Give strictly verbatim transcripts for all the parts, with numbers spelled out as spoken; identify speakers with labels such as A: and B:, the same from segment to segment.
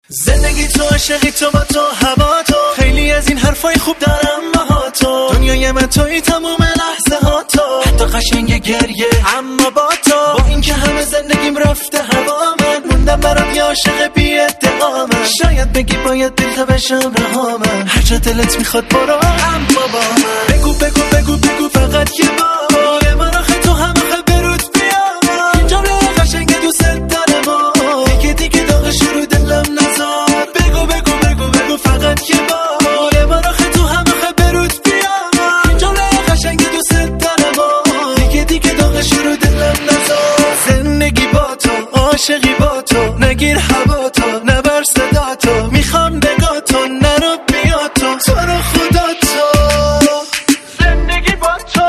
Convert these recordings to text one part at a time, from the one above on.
A: زندگی تو، عاشقی تو، با تو، هوا تو، خیلی از این حرفای خوب دارم با تو. دنیای من توی تموم لحظه ها تو، حتی قشنگ گریه اما با تو. با این که همه زندگیم رفته هوا، من موندم برات یه عاشق بی ادعا. من شاید بگی باید دل تا بشم رها، من هر جا دلت میخواد برو اما با من. بگو بگو بگو بگو فقط یه بار، من آخه تو هم آخه برود بیا. این جمله قشنگ دوست دارم و دیگه دیگه داغ شروع دلم نزار. بگو بگو بگو بگو فقط یه بار، من آخه تو هم آخه برود بیا. این جمله قشنگ دوست دارم و دیگه دیگه داغ شروع دلم نزار. زندگی با تو، عاشقی با تو، نگیر هوا تو، نبر صدا تو، میخوام نگاه تو، نرو بیا تو، تو رو خدا تو. زندگی با تو،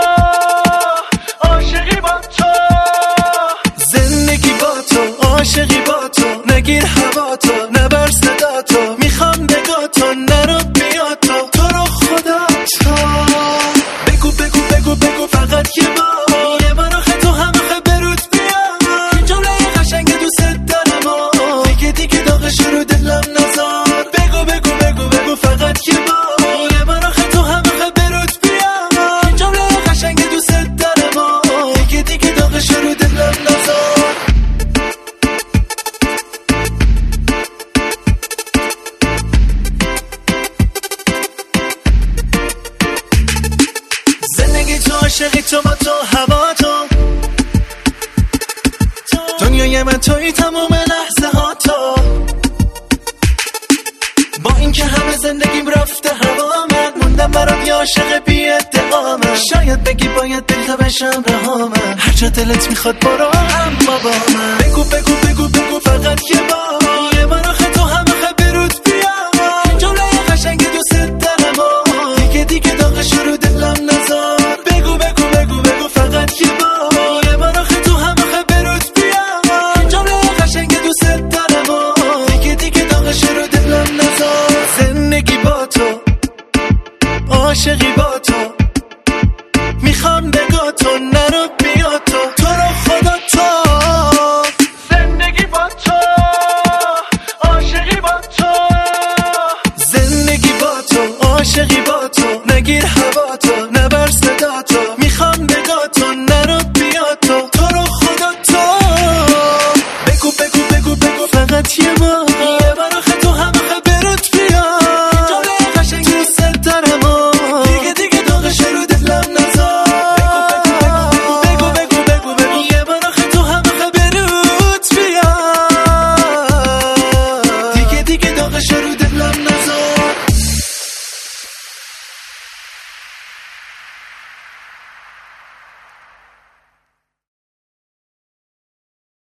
A: عاشقی با تو، زندگی با تو، عاشقی با تو، نگیر هوا تو، نبر صدا تو، میخوام نگاه تو، نرو بیا تو، تو رو خدا تو. بگو بگو بگو بگو فقط یه بار، من آخه تو هم آخه برود بیا. این جمله قشنگ دوست دارم و دیگه دیگه داغ شروع دلم نزار. بگو بگو بگو بگو فقط یه بار، من آخه تو هم آخه برود بیا. این جمله قشنگ دوست دارم و دیگه دیگه داغ شروع دلم نزار. زندگی تو، عاشقی تو، با تو، هوا تو، دنیای من توی تموم لحظه ها تو. با این که همه زندگیم رفته هوا، من موندم برات یه عاشق بی ادعا. من شاید بگی باید دل تا بشم رها، من هر جا دلت میخواد برو اما با من. بگو بگو بگو بگو فقط یه بار، من